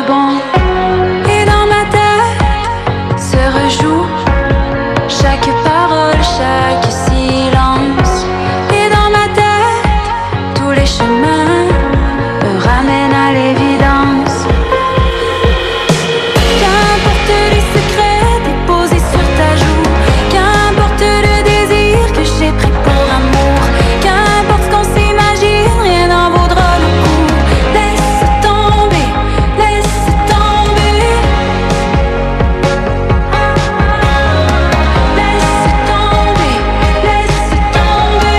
bon. Et dans ma tête se rejoue chaque parole, chaque silence. Et dans ma tête, tous les chemins me ramènent à l'évidence. Qu'importe les secrets déposés sur ta joue, qu'importe le désir que j'ai pris pour amour, qu'importe ce qu'on s'imagine, rien n'en vaudra le coup. Laisse tomber, laisse tomber. Laisse tomber, laisse tomber.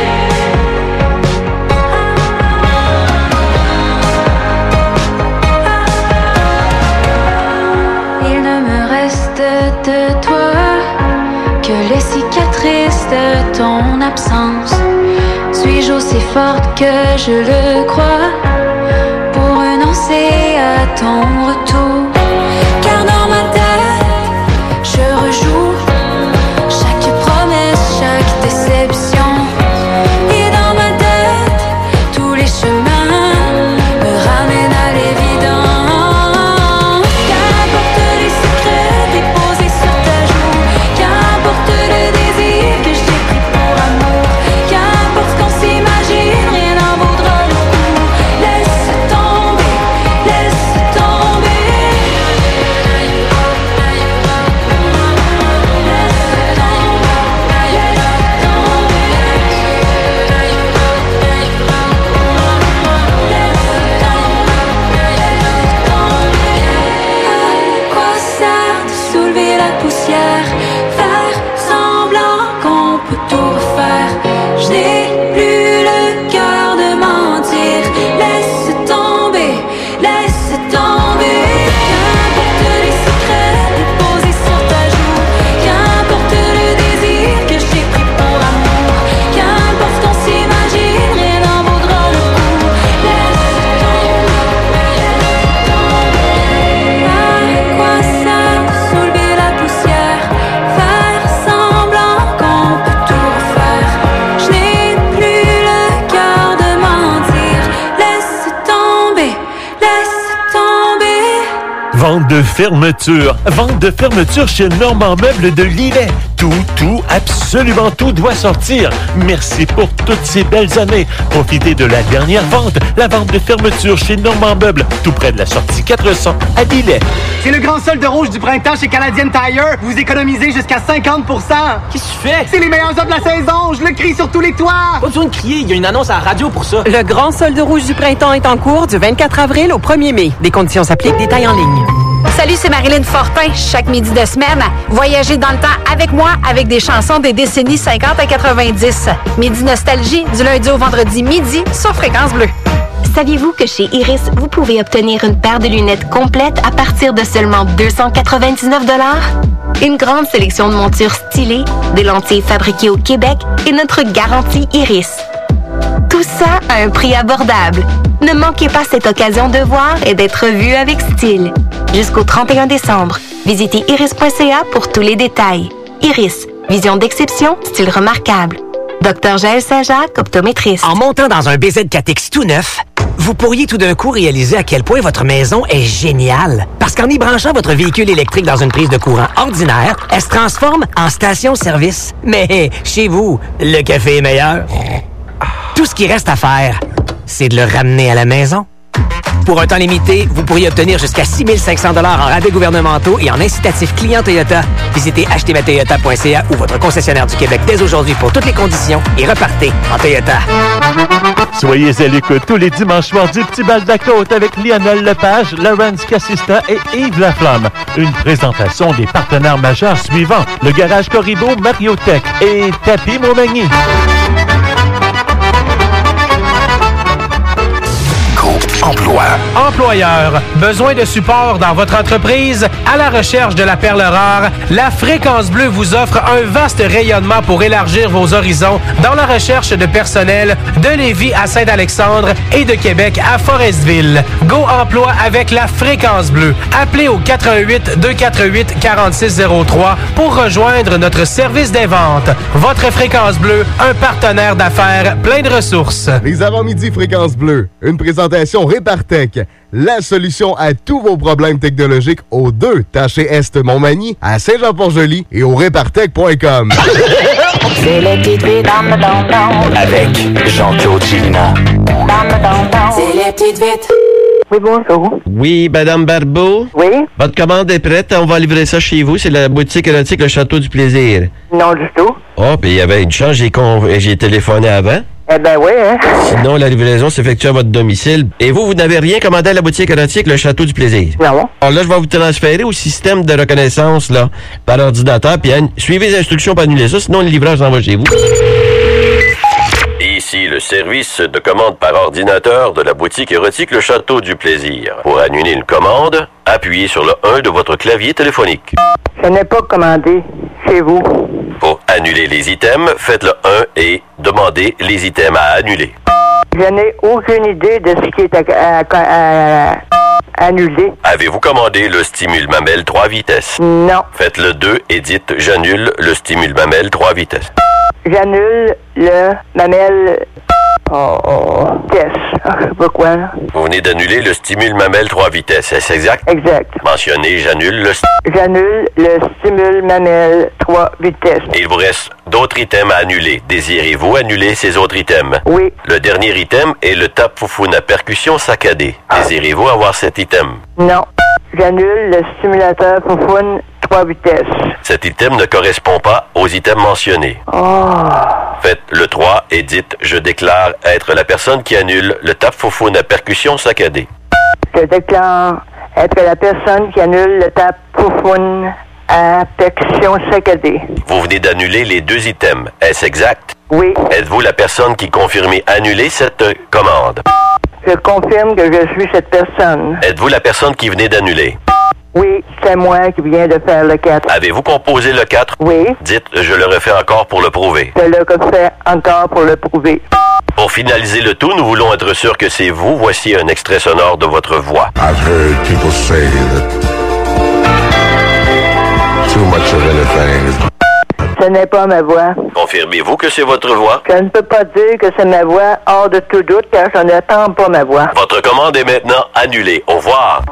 Il ne me reste de toi que les cicatrices de ton absence. Suis-je aussi forte que je le crois pour renoncer à ton retour? Car dans ma tête, je rejoue chaque promesse, chaque déception. Et dans ma tête, tous les chemins me ramènent à l'évidence. Qu'importe les secrets déposés sur ta joue, qu'importe le désir que j'ai pris pour amour, qu'importe ce qu'on s'imagine, rien n'en vaudra le coup. Laisse tomber, laisse tomber. Laisse tomber, à quoi sert de soulever la poussière, faire semblant qu'on peut tout refaire? Je n'ai plus le cœur de mentir. Laisse tomber, laisse tomber. Qu'importe les secrets déposés sur ta joue, qu'importe le désir que j'ai pris pour amour, qu'importe ce qu'on s'imagine, rien n'en vaudra le coup. Laisse tomber, laisse tomber. À quoi sert de soulever la poussière, faire semblant qu'on peut tout refaire? Je n'ai plus le cœur de mentir. Laisse tomber, laisse tomber. Vente de fermeture. Vente de fermeture chez Normand Meubles de Lillet. Tout, absolument tout doit sortir. Merci pour toutes ces belles années. Profitez de la dernière vente, la vente de fermeture chez Normand Meubles, tout près de la sortie 400 à Lillet. C'est le grand solde rouge du printemps chez Canadian Tire. Vous économisez jusqu'à 50 %. Qu'est-ce que tu fais? C'est les meilleures offres de la saison. Je le crie sur tous les toits. Pas besoin de crier, il y a une annonce à la radio pour ça. Le grand solde rouge du printemps est en cours du 24 avril au 1er mai. Des conditions s'appliquent, détails en ligne. Salut, c'est Marilyn Fortin. Chaque midi de semaine, voyagez dans le temps avec moi avec des chansons des décennies 50 à 90. Midi Nostalgie, du lundi au vendredi midi sur Fréquence Bleue. Saviez-vous que chez Iris, vous pouvez obtenir une paire de lunettes complète à partir de seulement 299 $? Une grande sélection de montures stylées, des lentilles fabriquées au Québec et notre garantie Iris. Tout ça à un prix abordable. Ne manquez pas cette occasion de voir et d'être vu avec style. Jusqu'au 31 décembre, visitez iris.ca pour tous les détails. Iris, vision d'exception, style remarquable. Dr Jaël Saint-Jacques, optométriste. En montant dans un BZ4X tout neuf, vous pourriez tout d'un coup réaliser à quel point votre maison est géniale. Parce qu'en y branchant votre véhicule électrique dans une prise de courant ordinaire, elle se transforme en station-service. Mais chez vous, le café est meilleur. Tout ce qui reste à faire, c'est de le ramener à la maison. Pour un temps limité, vous pourriez obtenir jusqu'à 6 500 $ en rabais gouvernementaux et en incitatifs clients Toyota. Visitez achetezmatoyota.ca ou votre concessionnaire du Québec dès aujourd'hui pour toutes les conditions et repartez en Toyota. Soyez à l'écoute tous les dimanches soirs du Petit Bal de la Côte avec Lionel Lepage, Laurence Cassista et Yves Laflamme. Une présentation des partenaires majeurs suivants: le Garage Corribo, Mariotech et Tapis Montmagny. Emploi. Employeur, besoin de support dans votre entreprise? À la recherche de la perle rare, la Fréquence Bleue vous offre un vaste rayonnement pour élargir vos horizons dans la recherche de personnel de Lévis à Saint-Alexandre et de Québec à Forestville. Go Emploi avec la Fréquence Bleue. Appelez au 88 248 4603 pour rejoindre notre service des ventes. Votre Fréquence Bleue, un partenaire d'affaires plein de ressources. Les avant-midi Fréquence Bleue, une présentation Répartec, la solution à tous vos problèmes technologiques aux 2 Taché Est Montmagny, à Saint-Jean-Port-Joli et au répartec.com. C'est les petites vites avec Jean-Claude Gélina. C'est les petites vites. Oui, bonjour. Oui, Madame Barbeau? Oui? Votre commande est prête, on va livrer ça chez vous. C'est la boutique érotique Le Château du Plaisir. Non, du tout. Oh, puis il y avait une chance, j'ai téléphoné avant. Eh ben oui, hein? Sinon, la livraison s'effectue à votre domicile. Et vous n'avez rien commandé à la boutique érotique Le Château du Plaisir? Non. Alors là, je vais vous transférer au système de reconnaissance, là, par ordinateur, puis suivez les instructions pour annuler ça, sinon le livreur s'en va chez vous. Ici le service de commande par ordinateur de la boutique érotique Le Château du Plaisir. Pour annuler une commande, appuyez sur le 1 de votre clavier téléphonique. Je n'ai pas commandé chez vous. Pour annuler les items, faites le 1 et demandez les items à annuler. Je n'ai aucune idée de ce qui est à annuler. Avez-vous commandé le stimule mamelle 3 vitesses? Non. Faites le 2 et dites « J'annule le stimule mamelle 3 vitesses ». J'annule le mamelle... Yes. Je sais pas quoi, là. Vous venez d'annuler le stimule mamelle 3 vitesses, est-ce exact? Exact. Mentionnez « J'annule le... » J'annule le stimule mamelle 3 vitesses. Et il vous reste d'autres items à annuler. Désirez-vous annuler ces autres items? Oui. Le dernier item est le tape-foufoune à percussion saccadée. Désirez-vous avoir cet item? Non. J'annule le stimulateur foufoune 3 vitesses. Cet item ne correspond pas aux items mentionnés. Faites le 3 et dites « Je déclare être la personne qui annule le tape-foufoune à percussion saccadée ». Je déclare être la personne qui annule le tape-foufoune à percussion saccadée. Vous venez d'annuler les 2 items. Est-ce exact? Oui. Êtes-vous la personne qui confirmez annuler cette commande? Je confirme que je suis cette personne. Êtes-vous la personne qui venait d'annuler? Oui, c'est moi qui viens de faire le 4. Avez-vous composé le 4? Oui. Dites « Je le refais encore pour le prouver ». Je le refais encore pour le prouver. Pour finaliser le tout, nous voulons être sûrs que c'est vous. Voici un extrait sonore de votre voix. I've heard people say that too much of anything is... Ce n'est pas ma voix. Confirmez-vous que c'est votre voix? Je ne peux pas dire que c'est ma voix hors de tout doute car je n'attends pas ma voix. Votre commande est maintenant annulée. Au revoir.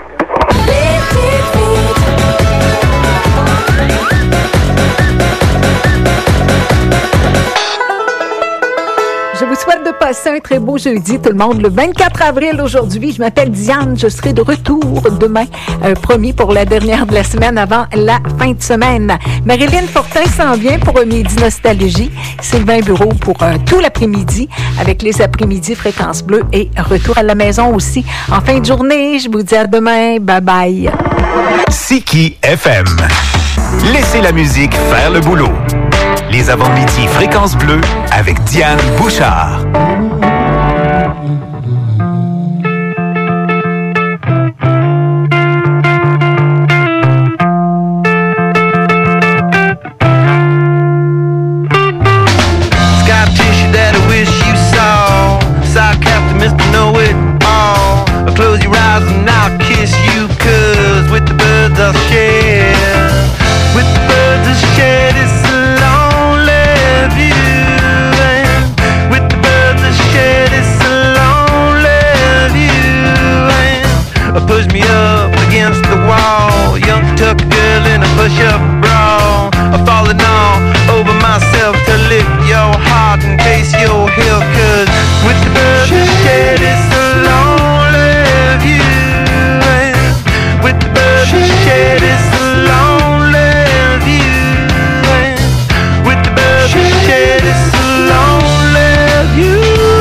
Je vous souhaite de passer un très beau jeudi, tout le monde. Le 24 avril aujourd'hui, je m'appelle Diane. Je serai de retour demain, promis pour la dernière de la semaine avant la fin de semaine. Marilyn Fortin s'en vient pour un midi nostalgie. Sylvain Bureau pour tout l'après-midi avec les après-midi Fréquence Bleue et retour à la maison aussi en fin de journée. Je vous dis à demain. Bye bye. Siki FM. Laissez la musique faire le boulot. Les avant-midi Fréquence Bleue avec Diane Bouchard. Sky tissue that I wish you saw. Sarcastic Mr. Know-It-All. Close your eyes and I'll kiss you, 'cause with the birds I'll share. With the birds I'll share this lonely view. And with the birds I'll share this lonely view. And push me up against the wall. Young tuck girl in a push-up bra. I'm falling all over myself to lift your heart and taste your heel. 'Cause with the birds I'll share this lonely view. And with the birds I'll share this lonely view. And with the birds I'll share this lonely view.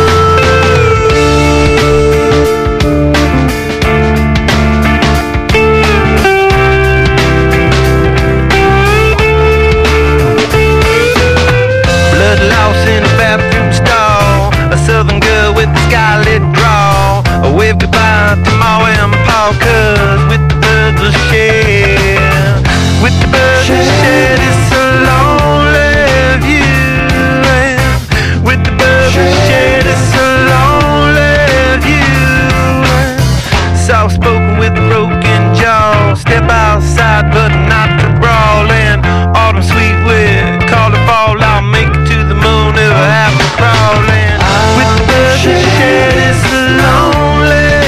Blood loss in a bathroom stall. A southern girl with a scarlet draw. A wave goodbye to Ma and Pa, 'cause with the birds we'll share. With the birds we'll share this lonely view. And with the birds we'll share this lonely view. Soft spoken with a broken jaw. Step outside but not to brawl. And autumn sweet with call it fall. I'll make it to the moon if I have to crawl. And with the birds we'll share this lonely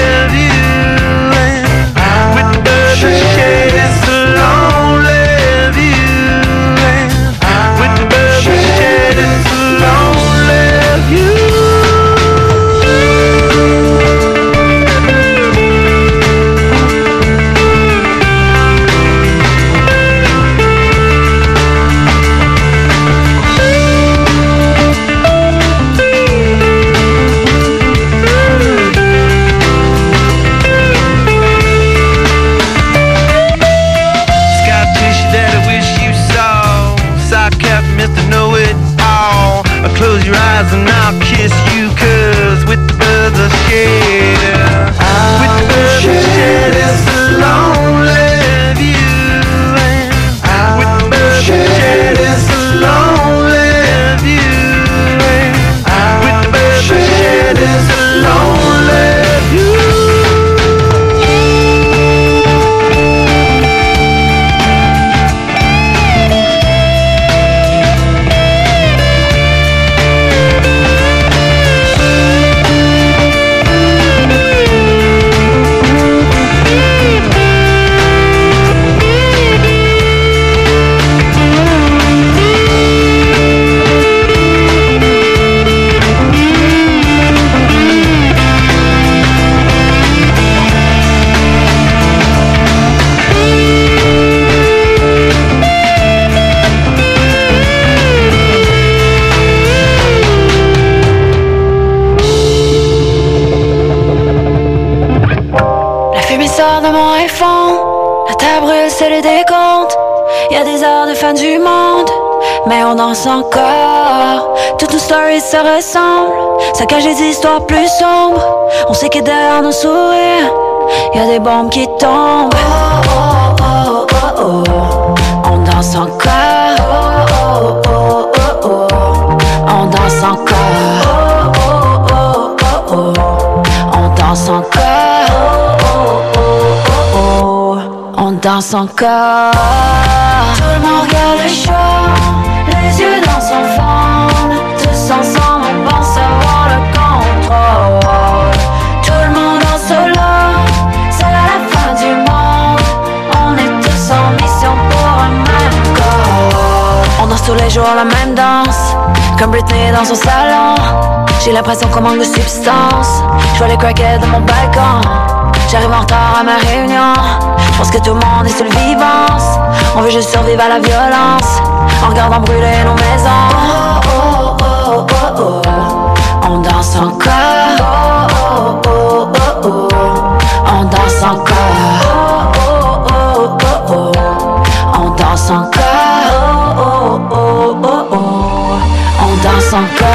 de mon iPhone. La table brûle, c'est le décompte. Y'a des heures de fin du monde, mais on danse encore. Toutes nos stories se ressemblent, ça cache des histoires plus sombres. On sait que derrière nos sourires, y'a des bombes qui tombent. Oh, oh, oh, oh, oh, oh. On danse encore. Oh, oh, oh, oh, oh. On danse encore. Oh, oh, oh, oh, oh. On danse encore. Oh, oh, oh, oh. On danse encore. Tout le monde regarde le show, les yeux dans son fond. Tous ensemble on pense avoir le contrôle. Tout le monde en solo, c'est la fin du monde. On est tous en mission pour un même goal. On danse tous les jours la même danse, comme Britney dans son salon. J'ai l'impression qu'on manque de substance. Je vois les crackheads de mon balcon. J'arrive en retard à ma réunion. Je pense que tout le monde est sur le vivance. On veut juste survivre à la violence en regardant brûler nos maisons. Oh, oh, oh, oh, oh. On danse encore. Oh, oh, oh, oh, oh. On danse encore. Oh, oh, oh, oh, oh. On danse encore. Oh, oh, oh, oh, oh. On danse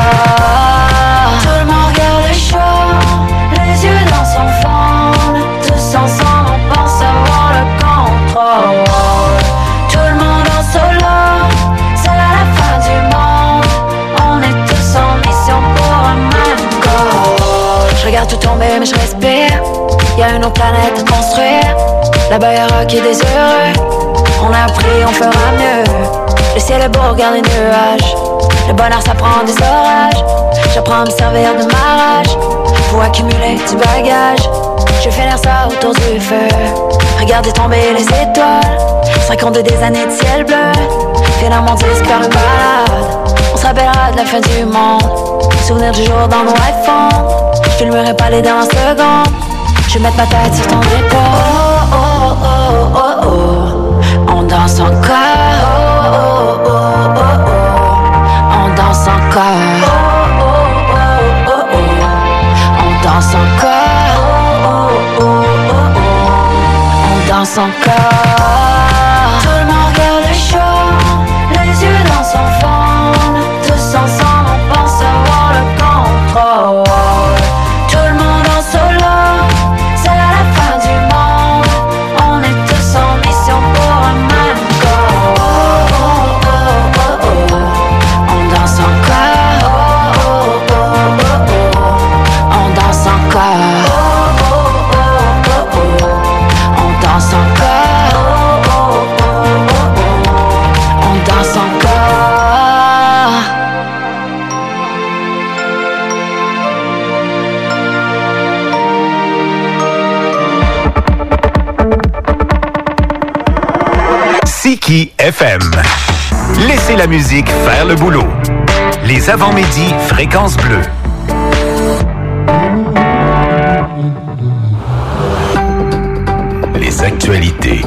encore. Tout le monde regarde le show, les yeux dans son fond. Tous ensemble on pense avoir le contrôle. Tout le monde en solo, c'est la fin du monde. On est tous en mission pour un même goal. Je regarde tout tomber mais je respire. Y'a une autre planète à construire. Là-bas y'a Rocky des heureux. On a appris, on fera mieux. Le ciel est beau, regarde les nuages. Le bonheur ça prend des orages. J'apprends à me servir de ma rage pour accumuler du bagage. Je vais finir ça autour du feu. Regardez tomber les étoiles. 52 des années de ciel bleu. Finalement disparaît malade. On se rappellera de la fin du monde. Souvenir du jour dans nos iPhones. Je filmerai pas les dernières secondes. Je vais mettre ma tête sur ton épaule. Oh oh oh oh oh. On danse encore. Oh oh oh oh oh. On danse encore. Oh oh oh oh oh. On danse encore. Oh oh oh oh oh. On danse encore. Tout le monde regarde le show, les yeux dans son fond. Tous ensemble on pense avoir le contrôle. Tout le monde en solo, c'est la fin du monde. On est tous en mission pour un même goal. Oh oh oh oh oh. On danse encore. Oh oh oh oh oh. On danse encore. Oh oh oh oh oh. On danse encore. Oh oh oh oh oh. On danse encore. Siki FM. Laissez la musique faire le boulot. Les avant-midi Fréquence Bleue. Les actualités